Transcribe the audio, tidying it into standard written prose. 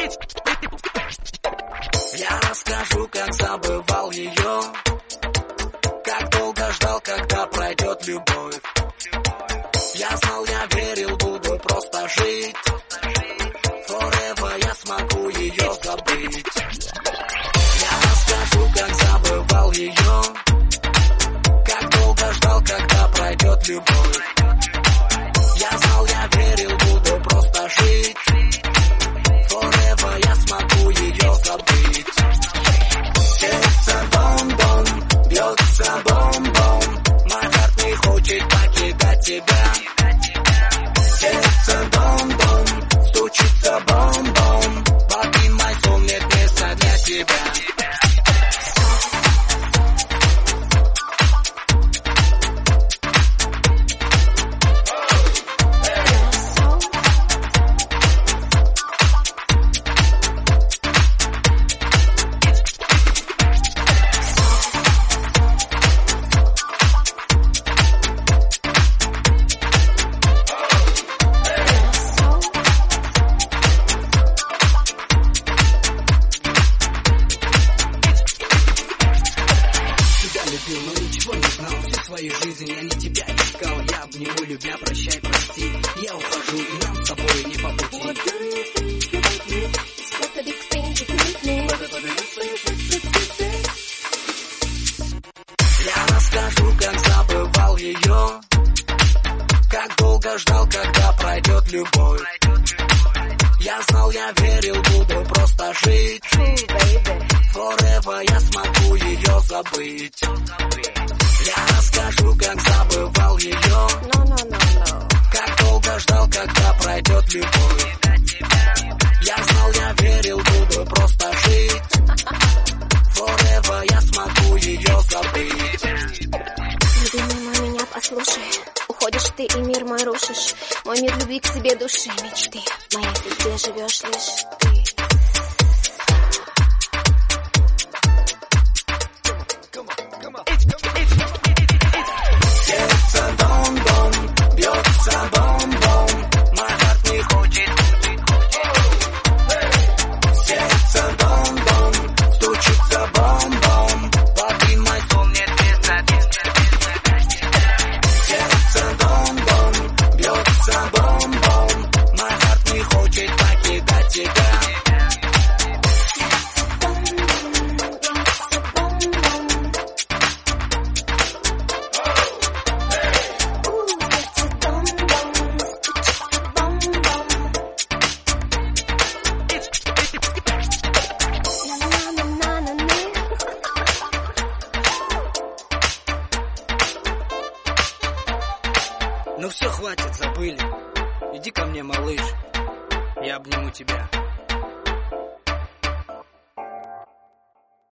Я расскажу, как забывал ее, как долго ждал, когда пройдет любовь. Я знал, я верил, буду просто жить. Forever я смогу ее забыть. Я расскажу, как забывал ее, как долго ждал, когда пройдет любовь. Я знал, я верил, буду просто жить. Forever я смогу ее забыть. Сердце бом-бом, бьется бом-бом. Мой heart не хочет покидать тебя. Сердце бом-бом, стучится бом-бом. Под my soul нет места для тебя. Но ничего не знал, всю свою жизнь я не тебя искал. Я обниму, любя, прощай, прости. Я ухожу, и нам с тобой не по пути. Я расскажу, как забывал ее, как долго ждал, когда пройдет любовь. Я знал, я верил, буду просто жить. Forever я смогу ее забыть. Я расскажу, как забывал ее, как долго ждал, когда пройдет любовь. Я знал, я верил, буду просто жить. Forever я смогу ее забыть. Любимый, меня послушай. Уходишь ты, и мир мой рушишь. Мой мир любви к тебе души мечты. Моя, где живешь лишь ты. Сердце бом-бом, бьется бом-бом. Мой heart не хочет. Сердце бом-бом, стучится бом-бом. Под my soul нет места. Сердце бом-бом, бьется бом-бом. Мой heart не хочет покидать тебя. Ну все, хватит, забыли. Иди ко мне, малыш. Я обниму тебя.